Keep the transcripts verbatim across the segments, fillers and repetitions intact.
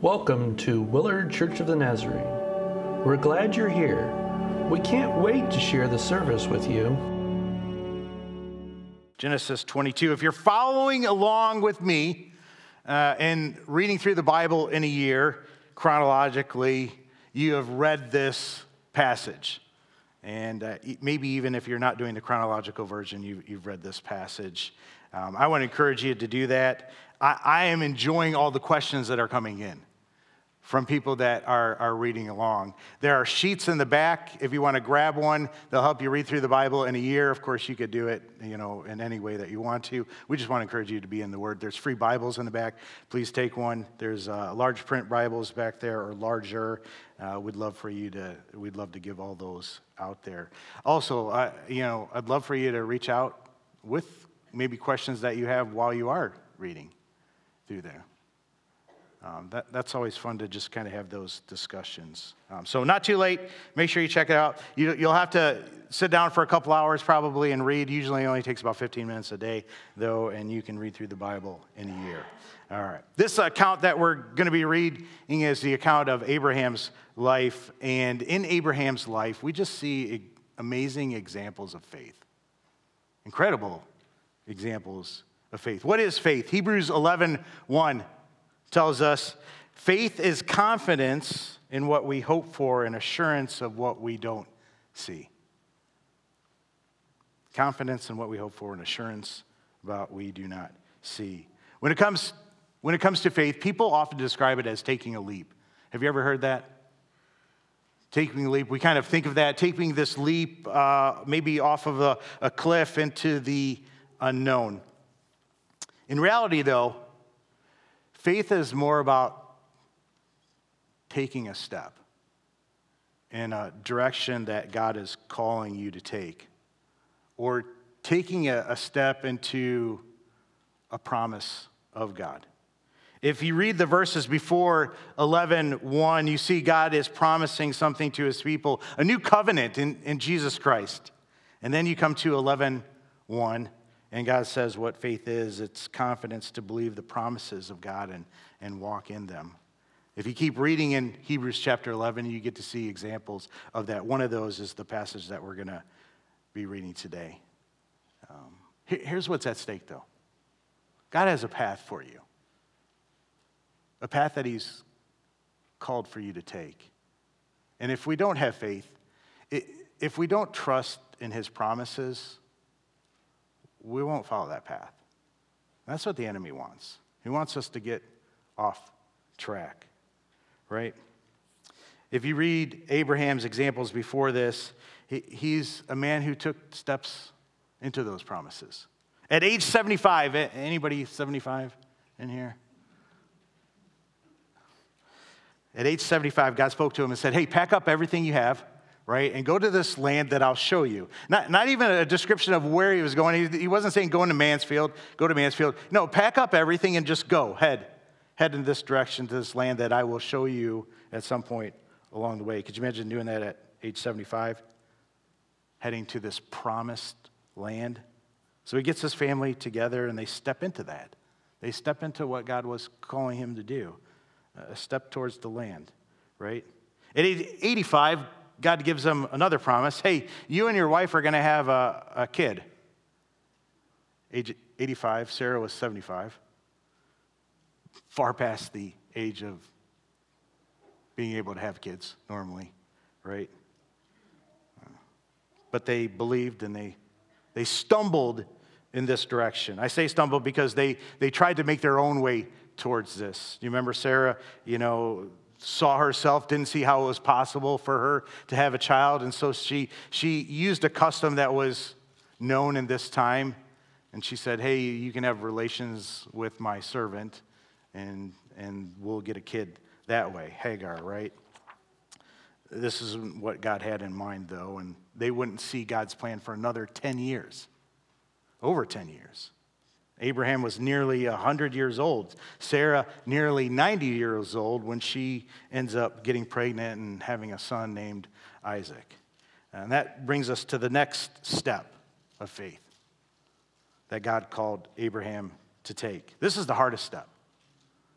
Welcome to Willard Church of the Nazarene. We're glad you're here. We can't wait to share the service with you. Genesis twenty-two. If you're following along with me uh, and reading through the Bible in a year chronologically, you have read this passage. And uh, maybe even if you're not doing the chronological version, you've, you've read this passage. Um, I want to encourage you to do that. I, I am enjoying all the questions that are coming in from people that are, are reading along. There are sheets in the back. If you want to grab one, they'll help you read through the Bible in a year. Of course, you could do it, you know, in any way that you want to. We just want to encourage you to be in the Word. There's free Bibles in the back. Please take one. There's uh, large print Bibles back there, or larger. Uh, we'd love for you to. We'd love to give all those out there. Also, uh, you know, I'd love for you to reach out with maybe questions that you have while you are reading through there. Um, that, that's always fun to just kind of have those discussions. Um, so not too late. Make sure you check it out. You, you'll have to sit down for a couple hours probably and read. Usually it only takes about fifteen minutes a day, though, and you can read through the Bible in a year. All right. This account that we're going to be reading is the account of Abraham's life. And in Abraham's life, we just see amazing examples of faith. Incredible examples of faith. What is faith? Hebrews eleven one tells us, faith is confidence in what we hope for and assurance of what we don't see. Confidence in what we hope for and assurance about what we do not see. When it comes, when it comes to faith, people often describe it as taking a leap. Have you ever heard that? Taking a leap. We kind of think of that, taking this leap uh, maybe off of a, a cliff into the unknown. In reality, though, faith is more about taking a step in a direction that God is calling you to take, or taking a, a step into a promise of God. If you read the verses before eleven one, you see God is promising something to his people, a new covenant in, in Jesus Christ. And then you come to eleven one. And God says what faith is. It's confidence to believe the promises of God and, and walk in them. If you keep reading in Hebrews chapter eleven, you get to see examples of that. One of those is the passage that we're going to be reading today. Um, here, here's what's at stake, though. God has a path for you. A path that he's called for you to take. And if we don't have faith, if we don't trust in his promises, we won't follow that path. That's what the enemy wants. He wants us to get off track, right? If you read Abraham's examples before this, he, he's a man who took steps into those promises. At age seventy-five, anybody seventy-five in here? At age seventy-five, God spoke to him and said, hey, pack up everything you have, right, and go to this land that I'll show you. Not, not even a description of where he was going. He, he wasn't saying go into Mansfield, go to Mansfield. No, pack up everything and just go, head. Head in this direction to this land that I will show you at some point along the way. Could you imagine doing that at age seventy-five? Heading to this promised land. So he gets his family together and they step into that. They step into what God was calling him to do. A step towards the land, right? At eighty-five, God gives them another promise. Hey, you and your wife are going to have a, a kid. Age eighty-five, Sarah was seventy-five. Far past the age of being able to have kids normally, right? But they believed and they they stumbled in this direction. I say stumbled because they, they tried to make their own way towards this. You remember Sarah, you know, saw herself, didn't see how it was possible for her to have a child, and so she she used a custom that was known in this time, and she said, hey, you can have relations with my servant, and and we'll get a kid that way. Hagar, right? This isn't what God had in mind, though, and they wouldn't see God's plan for another ten years, over ten years. Abraham was nearly one hundred years old. Sarah, nearly ninety years old when she ends up getting pregnant and having a son named Isaac. And that brings us to the next step of faith that God called Abraham to take. This is the hardest step.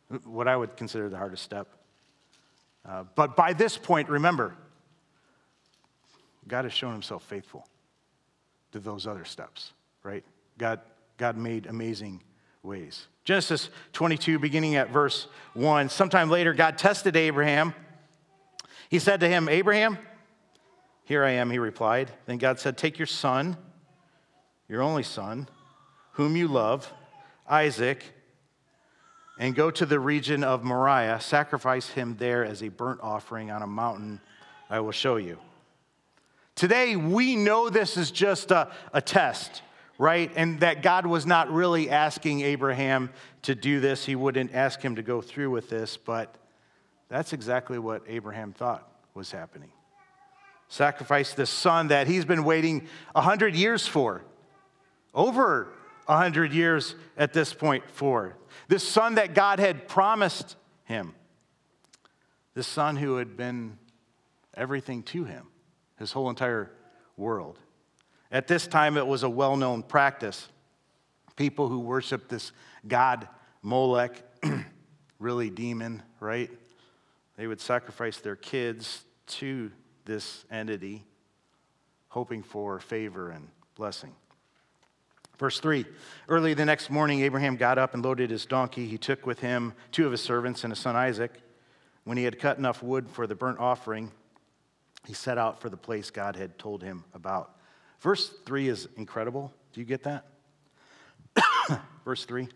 what I would consider the hardest step. Uh, but by this point, remember, God has shown himself faithful to those other steps, right? God, God made amazing ways. Genesis twenty-two, beginning at verse one, sometime later, God tested Abraham. He said to him, Abraham, here I am, he replied. Then God said, take your son, your only son, whom you love, Isaac, and go to the region of Moriah, sacrifice him there as a burnt offering on a mountain I will show you. Today, we know this is just a, a test, right? And that God was not really asking Abraham to do this. He wouldn't ask him to go through with this, but that's exactly what Abraham thought was happening. Sacrifice this son that he's been waiting a hundred years for, over a hundred years at this point for. This son that God had promised him. This son who had been everything to him, his whole entire world. At this time, it was a well-known practice. People who worship this god Molech, really demon, right? They would sacrifice their kids to this entity, hoping for favor and blessing. Verse three, early the next morning, Abraham got up and loaded his donkey. He took with him two of his servants and his son Isaac. When he had cut enough wood for the burnt offering, he set out for the place God had told him about. Verse three is incredible. Do you get that? Verse three.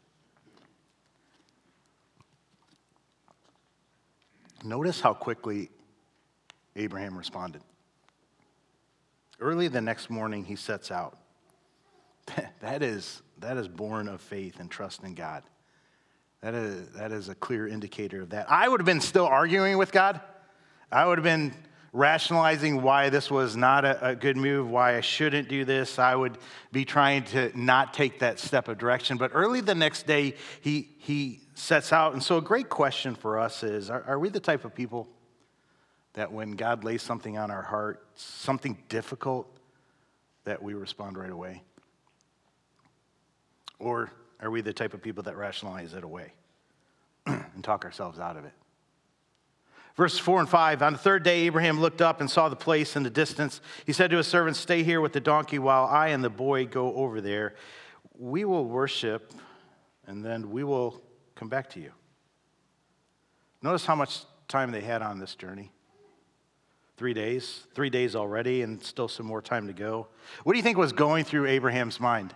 Notice how quickly Abraham responded. Early the next morning, he sets out. That is, that is born of faith and trust in God. That is, that is a clear indicator of that. I would have been still arguing with God. I would have been rationalizing why this was not a, a good move, why I shouldn't do this. I would be trying to not take that step of direction. But early the next day, he, he sets out. And so a great question for us is, are, are we the type of people that when God lays something on our heart, something difficult, that we respond right away? Or are we the type of people that rationalize it away and talk ourselves out of it? Verses four and five, on the third day, Abraham looked up and saw the place in the distance. He said to his servants, stay here with the donkey while I and the boy go over there. We will worship, and then we will come back to you. Notice how much time they had on this journey. Three days. Three days already, and still some more time to go. What do you think was going through Abraham's mind?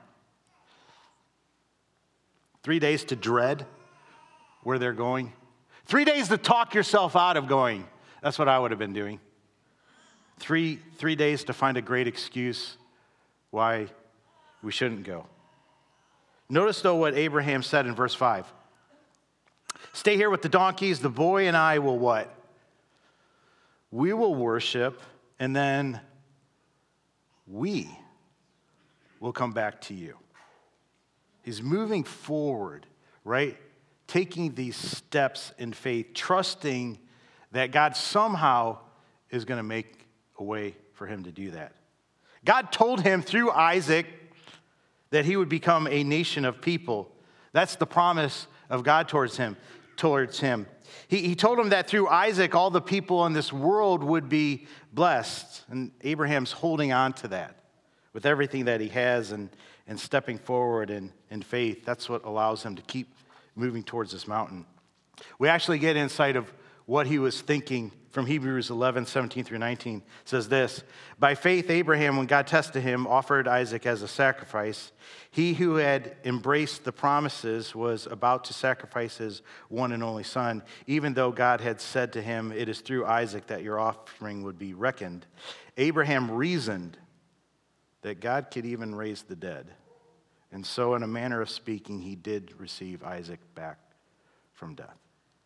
Three days to dread where they're going. Three days to talk yourself out of going. That's what I would have been doing. Three, three days to find a great excuse why we shouldn't go. Notice, though, what Abraham said in verse five. Stay here with the donkeys. The boy and I will what? We will worship, and then we will come back to you. He's moving forward, right? Taking these steps in faith, trusting that God somehow is going to make a way for him to do that. God told him through Isaac that he would become a nation of people. That's the promise of God towards him. Towards him. He, he told him that through Isaac, all the people in this world would be blessed. And Abraham's holding on to that with everything that he has and, and stepping forward in, in faith. That's what allows him to keep moving towards this mountain. We actually get insight of what he was thinking from Hebrews eleven, seventeen through nineteen. It says this, by faith Abraham, when God tested him, offered Isaac as a sacrifice. He who had embraced the promises was about to sacrifice his one and only son, even though God had said to him, it is through Isaac that your offspring would be reckoned. Abraham reasoned that God could even raise the dead. And so in a manner of speaking, he did receive Isaac back from death.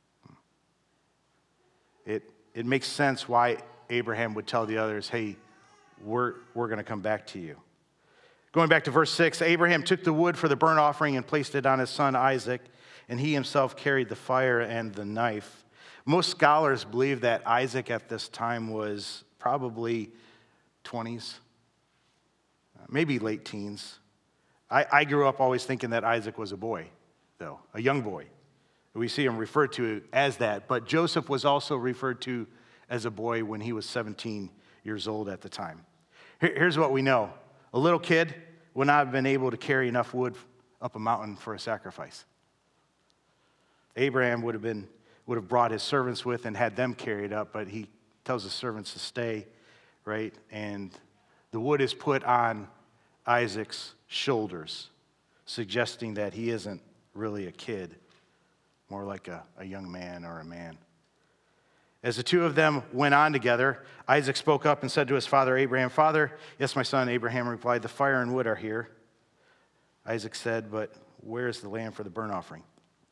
It, it makes sense why Abraham would tell the others, hey, we're, we're going to come back to you. Going back to verse six, Abraham took the wood for the burnt offering and placed it on his son Isaac, and he himself carried the fire and the knife. Most scholars believe that Isaac at this time was probably twenties, maybe late teens. I, I grew up always thinking that Isaac was a boy, though, a young boy. We see him referred to as that, but Joseph was also referred to as a boy when he was seventeen years old at the time. Here's what we know. A little kid would not have been able to carry enough wood up a mountain for a sacrifice. Abraham would have been would have brought his servants with and had them carry it up, but he tells the servants to stay, right? And the wood is put on Isaac's shoulders, suggesting that he isn't really a kid, more like a, a young man or a man. As the two of them went on together, Isaac spoke up and said to his father Abraham, "Father." "Yes, my son," Abraham replied, "the fire and wood are here." Isaac said, "But where is the lamb for the burnt offering?"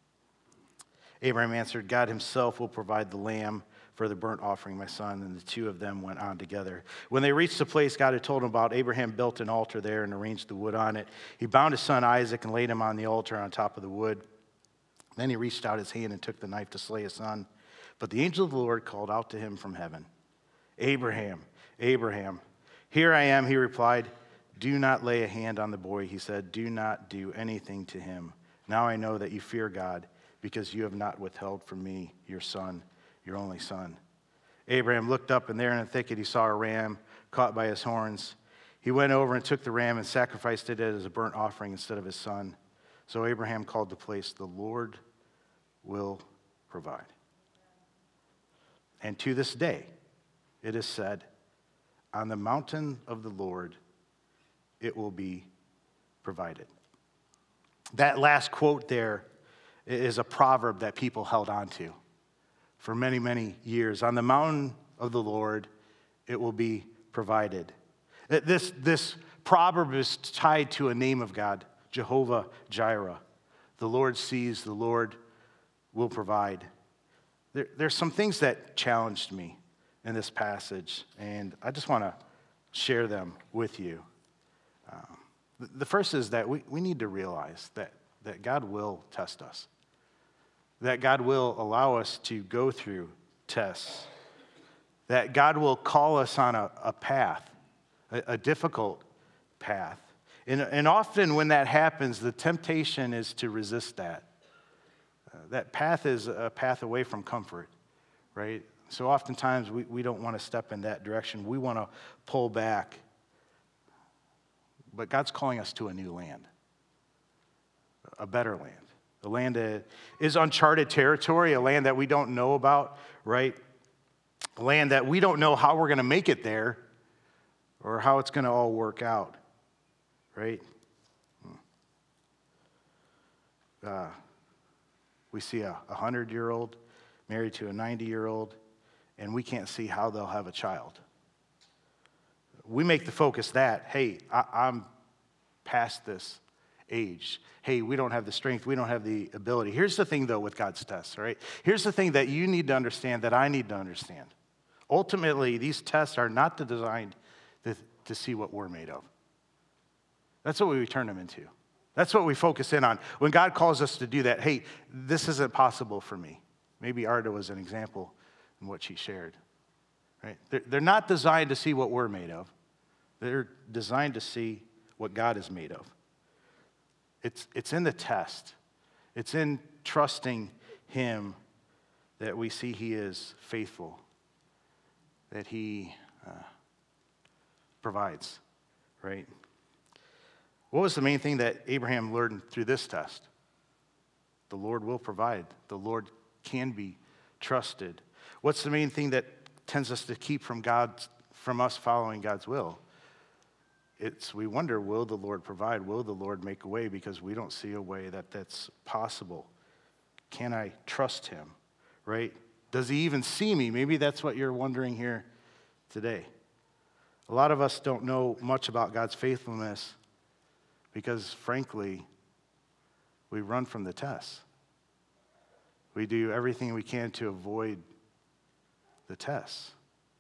Abraham answered, "God himself will provide the lamb for the burnt offering, my son." And the two of them went on together. When they reached the place God had told him about, Abraham built an altar there and arranged the wood on it. He bound his son Isaac and laid him on the altar on top of the wood. Then he reached out his hand and took the knife to slay his son. But the angel of the Lord called out to him from heaven, "Abraham, Abraham." "Here I am," he replied. "Do not lay a hand on the boy," he said. "Do not do anything to him. Now I know that you fear God, because you have not withheld from me your son, your only son." Abraham looked up, and there in a thicket he saw a ram caught by his horns. He went over and took the ram and sacrificed it as a burnt offering instead of his son. So Abraham called the place, "The Lord will provide." And to this day, it is said, "On the mountain of the Lord, it will be provided." That last quote there is a proverb that people held on to for many, many years. On the mountain of the Lord, it will be provided. This, this proverb is tied to a name of God, Jehovah Jireh. The Lord sees, the Lord will provide. There, there's some things that challenged me in this passage, and I just want to share them with you. Um, the first is that we, we need to realize that, that God will test us, that God will allow us to go through tests, that God will call us on a, a path, a, a difficult path. And, and often when that happens, the temptation is to resist that. Uh, that path is a path away from comfort, right? So oftentimes we, we don't want to step in that direction. We want to pull back. But God's calling us to a new land, a better land, a land that is uncharted territory, a land that we don't know about, right? A land that we don't know how we're going to make it there or how it's going to all work out, right? Uh, we see a hundred-year-old married to a ninety-year-old, and we can't see how they'll have a child. We make the focus that, hey, I, I'm past this age. Hey, we don't have the strength. We don't have the ability. Here's the thing, though, with God's tests, right? Here's the thing that you need to understand, that I need to understand. Ultimately, these tests are not designed to, to see what we're made of. That's what we turn them into. That's what we focus in on. When God calls us to do that, hey, this isn't possible for me. Maybe Arda was an example in what she shared. Right? They're, they're not designed to see what we're made of. They're designed to see what God is made of. It's, it's in the test. It's in trusting Him that we see He is faithful, that He uh, provides, right? What was the main thing that Abraham learned through this test? The Lord will provide. The Lord can be trusted. What's the main thing that tends us to keep from God, from us following God's will? It's we wonder, will the Lord provide? Will the Lord make a way? Because we don't see a way that that's possible. Can I trust Him, right? Does He even see me? Maybe that's what you're wondering here today. A lot of us don't know much about God's faithfulness because, frankly, we run from the tests. We do everything we can to avoid the tests.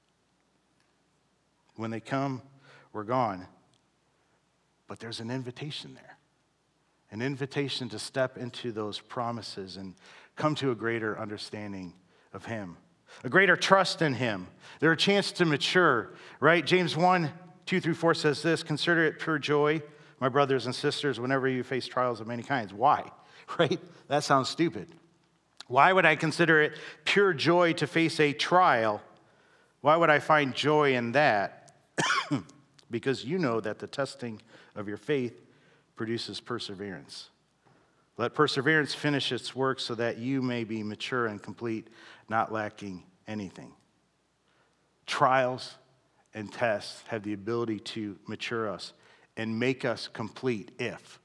When they come, we're gone. But there's an invitation there. An invitation to step into those promises and come to a greater understanding of Him. A greater trust in Him. There's a chance to mature, right? James one, two through four says this: "Consider it pure joy, my brothers and sisters, whenever you face trials of many kinds." Why? Right? That sounds stupid. Why would I consider it pure joy to face a trial? Why would I find joy in that? Because you know that the testing of your faith produces perseverance. Let perseverance finish its work so that you may be mature and complete, not lacking anything. Trials and tests have the ability to mature us and make us complete if,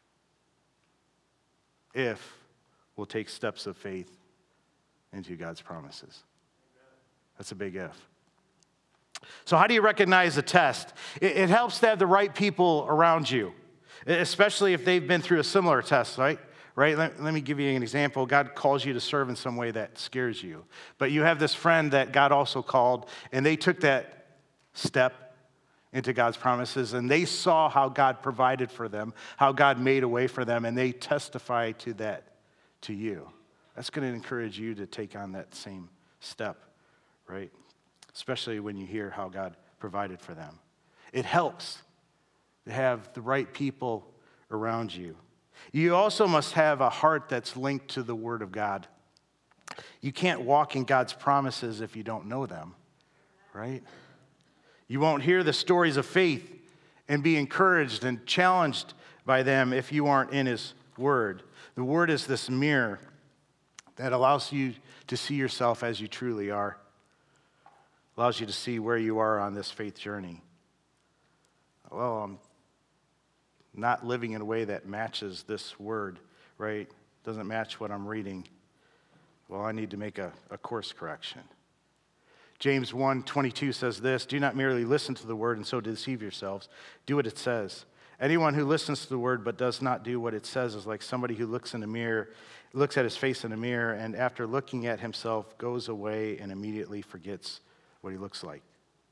if we'll take steps of faith into God's promises. That's a big if. So how do you recognize a test? It, it helps to have the right people around you, especially if they've been through a similar test, right? Right? Let, let me give you an example. God calls you to serve in some way that scares you. But you have this friend that God also called, and they took that step into God's promises, and they saw how God provided for them, how God made a way for them, and they testify to that to you. That's going to encourage you to take on that same step, right? Especially when you hear how God provided for them. It helps to have the right people around you. You also must have a heart that's linked to the Word of God. You can't walk in God's promises if you don't know them, right? You won't hear the stories of faith and be encouraged and challenged by them if you aren't in His Word. The Word is this mirror that allows you to see yourself as you truly are, allows you to see where you are on this faith journey. Well, I'm not living in a way that matches this Word, right? Doesn't match what I'm reading. Well, I need to make a, a course correction. James one twenty-two says this, "Do not merely listen to the word and so deceive yourselves. Do what it says. Anyone who listens to the word but does not do what it says is like somebody who looks in a mirror, looks at his face in a mirror, and after looking at himself goes away and immediately forgets what he looks like."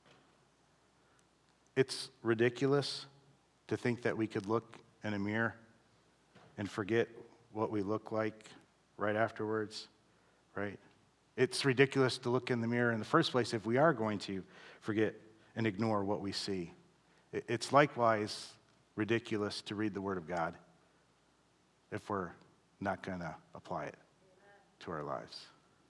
It's ridiculous to think that we could look in a mirror and forget what we look like right afterwards, right? It's ridiculous to look in the mirror in the first place if we are going to forget and ignore what we see. It's likewise ridiculous to read the Word of God if we're not going to apply it to our lives.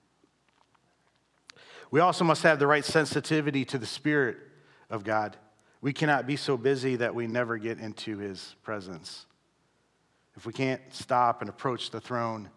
We also must have the right sensitivity to the Spirit of God. We cannot be so busy that we never get into His presence. If we can't stop and approach the throne,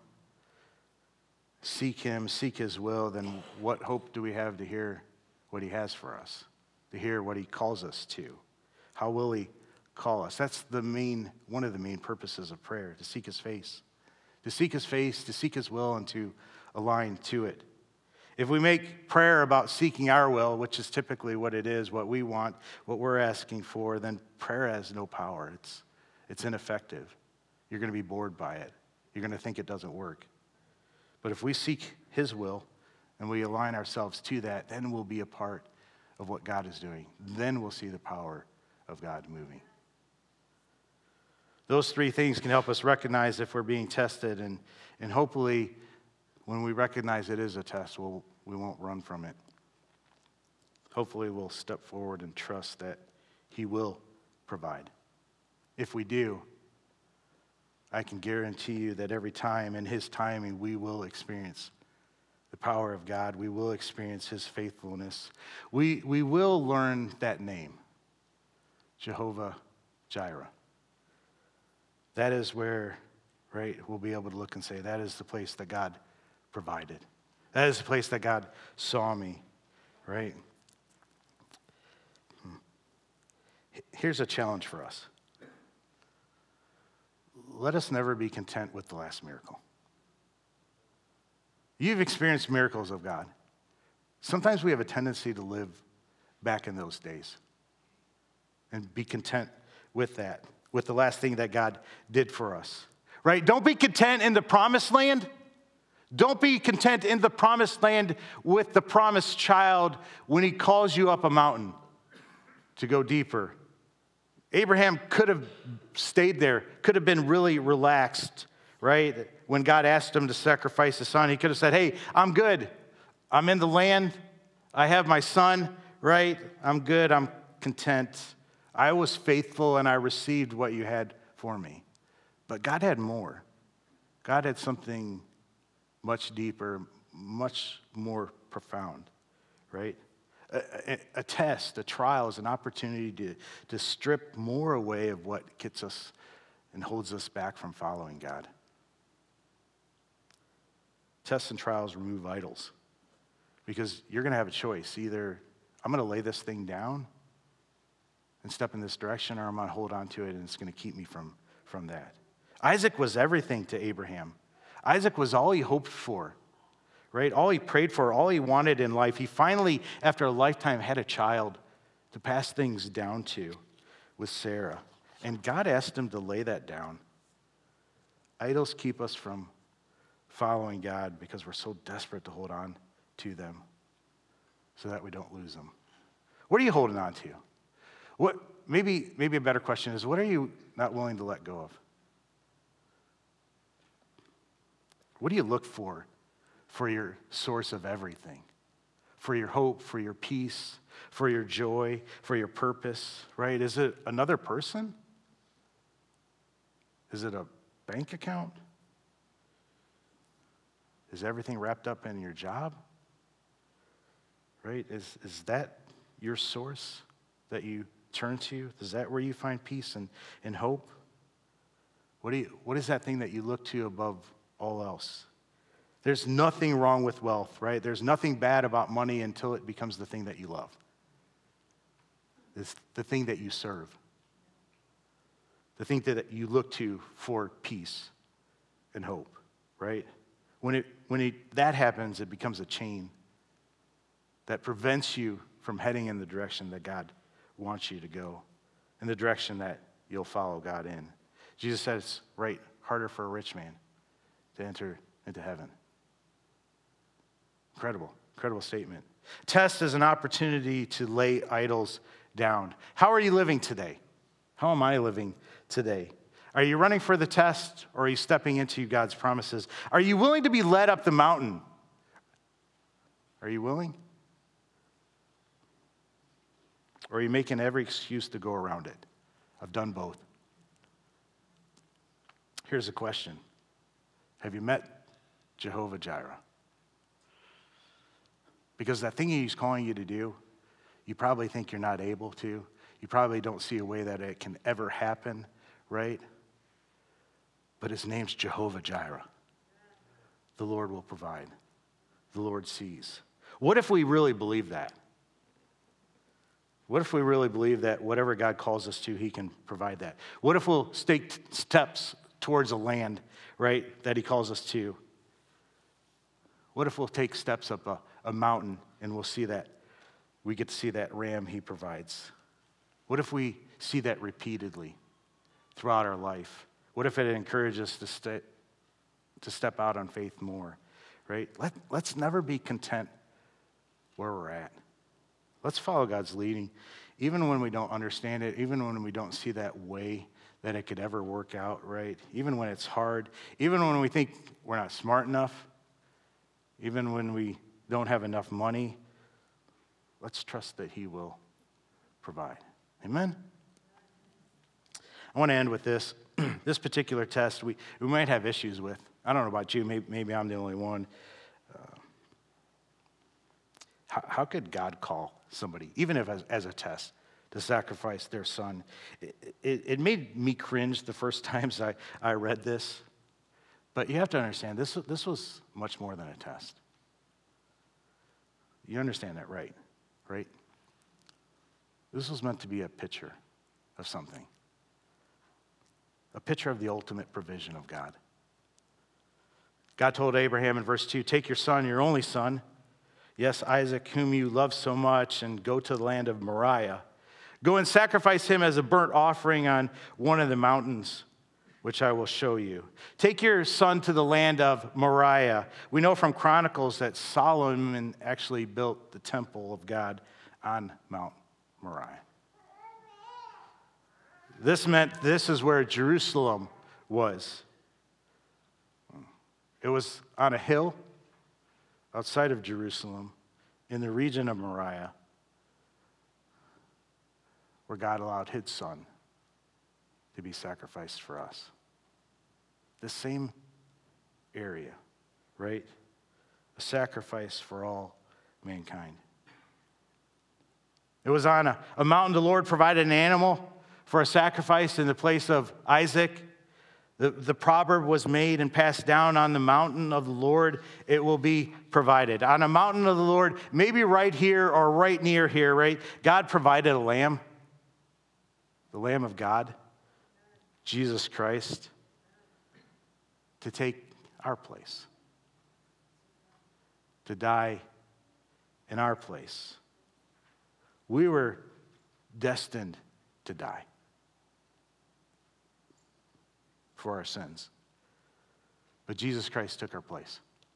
seek Him, seek His will, then what hope do we have to hear what He has for us, to hear what He calls us to? How will He call us? That's the main, one of the main purposes of prayer, to seek His face. To seek His face, to seek His will, and to align to it. If we make prayer about seeking our will, which is typically what it is, what we want, what we're asking for, then prayer has no power. It's, it's ineffective. You're going to be bored by it. You're going to think it doesn't work. But if we seek His will and we align ourselves to that, then we'll be a part of what God is doing. Then we'll see the power of God moving. Those three things can help us recognize if we're being tested, and, and hopefully when we recognize it is a test, we'll, we won't run from it. Hopefully we'll step forward and trust that He will provide. If we do, I can guarantee you that every time in His timing, we will experience the power of God. We will experience His faithfulness. We, we will learn that name, Jehovah Jireh. That is where, right, we'll be able to look and say, that is the place that God provided. That is the place that God saw me, right? Here's a challenge for us. Let us never be content with the last miracle. You've experienced miracles of God. Sometimes we have a tendency to live back in those days and be content with that, with the last thing that God did for us, right? Don't be content in the promised land. Don't be content in the promised land with the promised child when He calls you up a mountain to go deeper. Abraham could have stayed there, could have been really relaxed, right? When God asked him to sacrifice his son, he could have said, hey, I'm good. I'm in the land. I have my son, right? I'm good. I'm content. I was faithful and I received what you had for me. But God had more. God had something much deeper, much more profound, right? A, a, a test, a trial is an opportunity to, to strip more away of what gets us and holds us back from following God. Tests and trials remove idols because you're going to have a choice. Either I'm going to lay this thing down and step in this direction, or I'm going to hold on to it and it's going to keep me from, from that. Isaac was everything to Abraham. Isaac was all he hoped for, right? All he prayed for, all he wanted in life. He finally, after a lifetime, had a child to pass things down to with Sarah. And God asked him to lay that down. Idols keep us from following God because we're so desperate to hold on to them so that we don't lose them. What are you holding on to? What, maybe, maybe a better question is, what are you not willing to let go of? What do you look for for your source of everything? For your hope, for your peace, for your joy, for your purpose, right? Is it another person? Is it a bank account? Is everything wrapped up in your job? Right? Is, is that your source that you turn to? Is that where you find peace and, and hope? What do you, what is that thing that you look to above all else? There's nothing wrong with wealth, right? There's nothing bad about money until it becomes the thing that you love. It's the thing that you serve. The thing that you look to for peace and hope, right? When it when it, that happens, it becomes a chain that prevents you from heading in the direction that God wants you to go, in the direction that you'll follow God in. Jesus said it's right, harder for a rich man to enter into heaven. Incredible, incredible statement. Test is an opportunity to lay idols down. How are you living today? How am I living today? Are you running for the test, or are you stepping into God's promises? Are you willing to be led up the mountain? Are you willing? Or are you making every excuse to go around it? I've done both. Here's a question. Have you met Jehovah Jireh? Because that thing he's calling you to do, you probably think you're not able to. You probably don't see a way that it can ever happen, right? But his name's Jehovah Jireh. The Lord will provide. The Lord sees. What if we really believe that? What if we really believe that whatever God calls us to, he can provide that? What if we'll take steps towards a land, right, that he calls us to? What if we'll take steps up a, a mountain and we'll see that, we get to see that ram he provides? What if we see that repeatedly throughout our life? What if it encourages us to, stay, to step out on faith more, right? Let, let's never be content where we're at. Let's follow God's leading, even when we don't understand it, even when we don't see that way that it could ever work out, right? Even when it's hard, even when we think we're not smart enough, even when we don't have enough money, let's trust that he will provide. Amen? I want to end with this. This particular test we, we might have issues with. I don't know about you, maybe, maybe I'm the only one. Uh, how, how could God call somebody, even if as, as a test, to sacrifice their son? It, it, it made me cringe the first times I, I read this. But you have to understand, this, this was much more than a test. You understand that, right? Right? This was meant to be a picture of something. A picture of the ultimate provision of God. God told Abraham in verse two, take your son, your only son, yes, Isaac, whom you love so much, and go to the land of Moriah. Go and sacrifice him as a burnt offering on one of the mountains, which I will show you. Take your son to the land of Moriah. We know from Chronicles that Solomon actually built the temple of God on Mount Moriah. This meant this is where Jerusalem was. It was on a hill outside of Jerusalem in the region of Moriah where God allowed his son to be sacrificed for us. The same area, right? A sacrifice for all mankind. It was on a, a mountain the Lord provided an animal for a sacrifice in the place of Isaac. The, the proverb was made and passed down: on the mountain of the Lord it will be provided. On a mountain of the Lord, maybe right here or right near here, right? God provided a lamb, the Lamb of God, Jesus Christ, to take our place, to die in our place. We were destined to die for our sins. But Jesus Christ took our place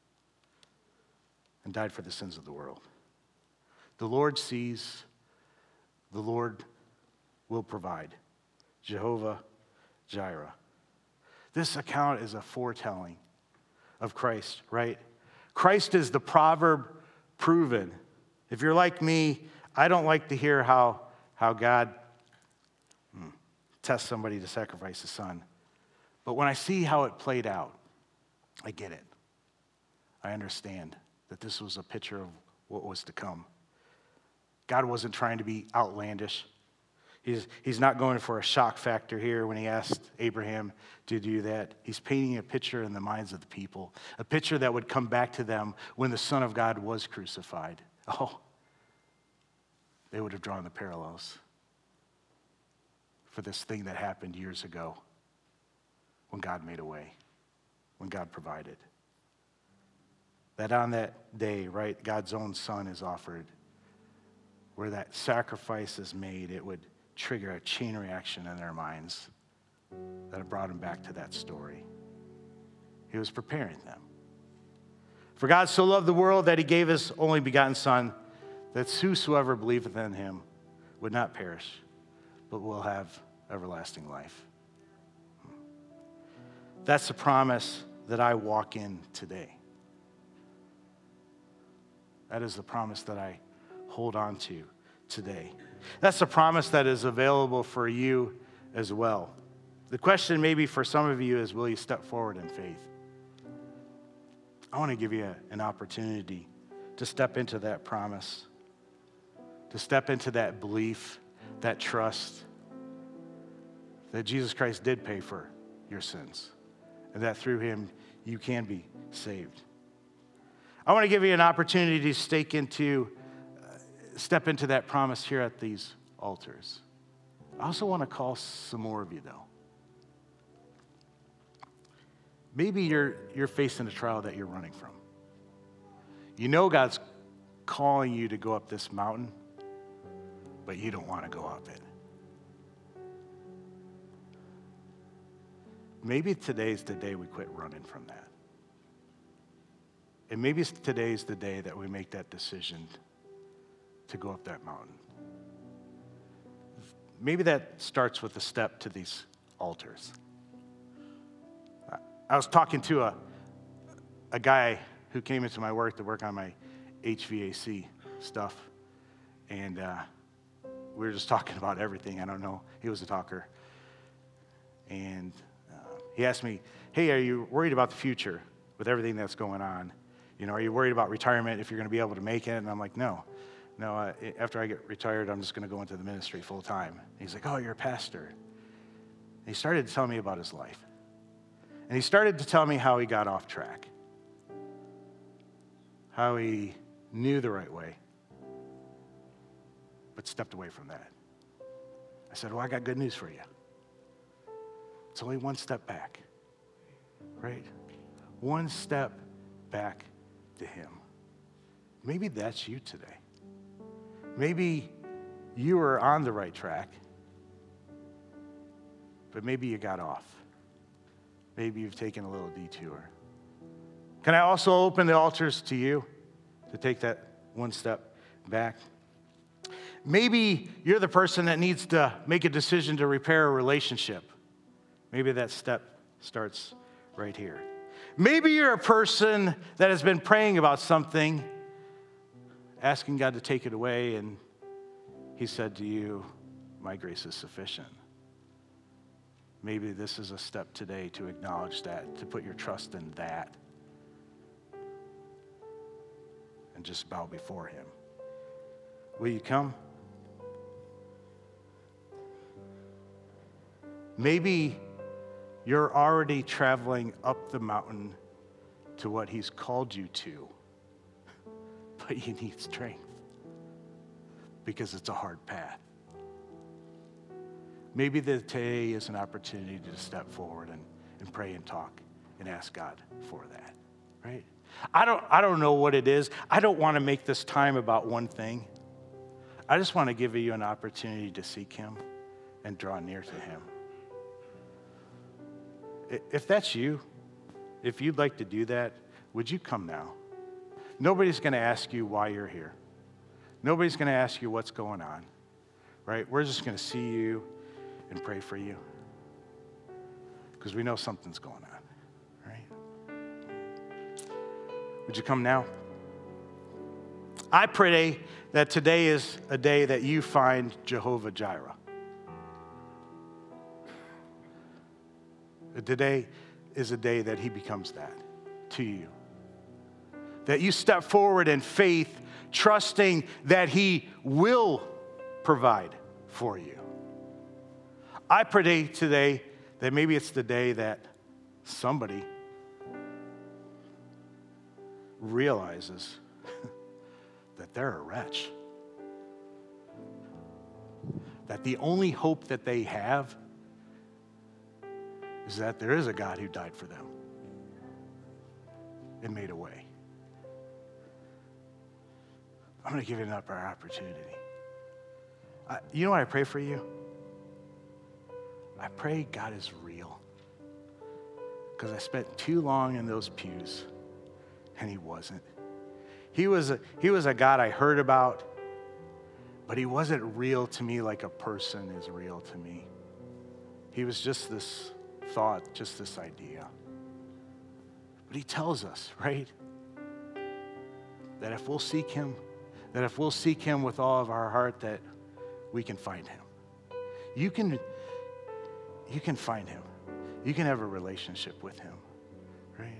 and died for the sins of the world. The Lord sees, the Lord will provide. Jehovah Jireh. This account is a foretelling of Christ, right? Christ is the proverb proven. If you're like me, I don't like to hear how, how God hmm, tests somebody to sacrifice a son. But when I see how it played out, I get it. I understand that this was a picture of what was to come. God wasn't trying to be outlandish. He's, he's not going for a shock factor here when he asked Abraham to do that. He's painting a picture in the minds of the people, a picture that would come back to them when the Son of God was crucified. Oh, they would have drawn the parallels for this thing that happened years ago when God made a way, when God provided. That on that day, right, God's own Son is offered, where that sacrifice is made, it would trigger a chain reaction in their minds that have brought them back to that story. He was preparing them. For God so loved the world that he gave his only begotten Son, that whosoever believeth in him would not perish, but will have everlasting life. That's the promise that I walk in today. That is the promise that I hold on to today. That's the promise that is available for you as well. The question maybe for some of you is, will you step forward in faith? I want to give you a, an opportunity to step into that promise, to step into that belief, that trust that Jesus Christ did pay for your sins, and that through him you can be saved. I want to give you an opportunity to stake into, uh, step into that promise here at these altars. I also want to call some more of you, though. Maybe you're, you're facing a trial that you're running from. You know God's calling you to go up this mountain, but you don't want to go up it. Maybe today's the day we quit running from that. And maybe today's the day that we make that decision to go up that mountain. Maybe that starts with a step to these altars. I was talking to a, a guy who came into my work to work on my H V A C stuff. And uh, we were just talking about everything. I don't know. He was a talker. And uh, he asked me, hey, are you worried about the future with everything that's going on? You know, are you worried about retirement, if you're going to be able to make it? And I'm like, no. No, uh, after I get retired, I'm just going to go into the ministry full time. He's like, oh, you're a pastor. And he started to tell me about his life. And he started to tell me how he got off track, how he knew the right way, but stepped away from that. I said, well, I got good news for you. It's only one step back, right? One step back to him. Maybe that's you today. Maybe you were on the right track, but maybe you got off. Maybe you've taken a little detour. Can I also open the altars to you to take that one step back? Maybe you're the person that needs to make a decision to repair a relationship. Maybe that step starts right here. Maybe you're a person that has been praying about something, asking God to take it away, and he said to you, my grace is sufficient. Maybe this is a step today to acknowledge that, to put your trust in that, and just bow before him. Will you come? Maybe you're already traveling up the mountain to what he's called you to, but you need strength because it's a hard path. Maybe the, today is an opportunity to step forward and, and pray and talk and ask God for that, right? I don't, I don't know what it is. I don't want to make this time about one thing. I just want to give you an opportunity to seek him and draw near to him. If that's you, if you'd like to do that, would you come now? Nobody's going to ask you why you're here. Nobody's going to ask you what's going on, right? We're just going to see you and pray for you because we know something's going on, right? Would you come now? I pray that today is a day that you find Jehovah Jireh. Today is a day that he becomes that to you. That you step forward in faith, trusting that he will provide for you. I pray today that maybe it's the day that somebody realizes that they're a wretch. That the only hope that they have is that there is a God who died for them and made a way. I'm going to give you another opportunity. I, you know what I pray for you? I pray God is real. Because I spent too long in those pews, and he wasn't. He was a, he was a God I heard about, but he wasn't real to me like a person is real to me. He was just this thought, just this idea. But he tells us, right, that if we'll seek him, that if we'll seek him with all of our heart, that we can find him. You can, you can find him. You can have a relationship with him, right?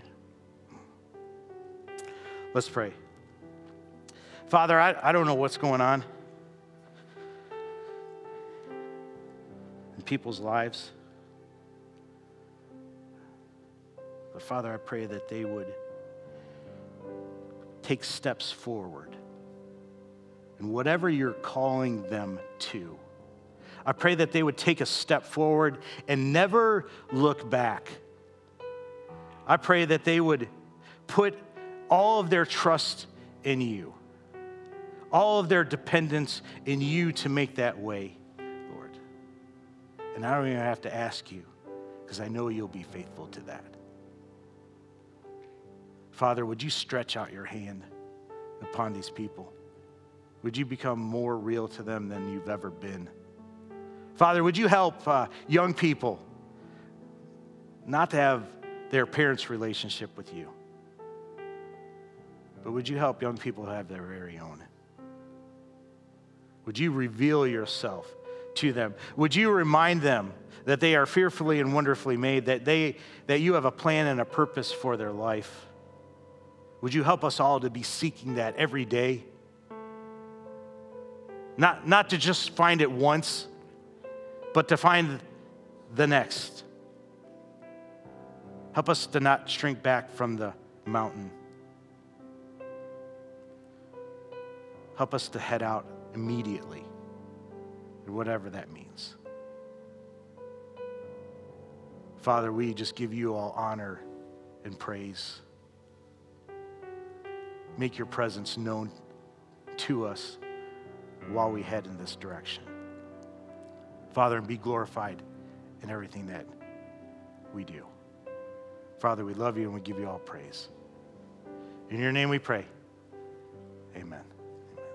Let's pray. Father, I, I don't know what's going on in people's lives. But Father, I pray that they would take steps forward in whatever you're calling them to. I pray that they would take a step forward and never look back. I pray that they would put all of their trust in you, all of their dependence in you to make that way, Lord. And I don't even have to ask you because I know you'll be faithful to that. Father, would you stretch out your hand upon these people? Would you become more real to them than you've ever been? Father, would you help uh, young people not to have their parents' relationship with you, but would you help young people to have their very own? Would you reveal yourself to them? Would you remind them that they are fearfully and wonderfully made, that they that you have a plan and a purpose for their life? Would you help us all to be seeking that every day? Not, not to just find it once, but to find the next. Help us to not shrink back from the mountain. Help us to head out immediately, whatever that means. Father, we just give you all honor and praise. Make your presence known to us while we head in this direction. Father, and be glorified in everything that we do. Father, we love you and we give you all praise. In your name we pray. Amen. Amen.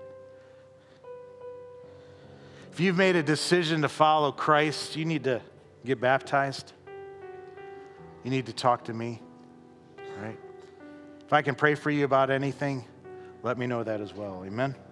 If you've made a decision to follow Christ, you need to get baptized. You need to talk to me, all right? If I can pray for you about anything, let me know that as well. Amen.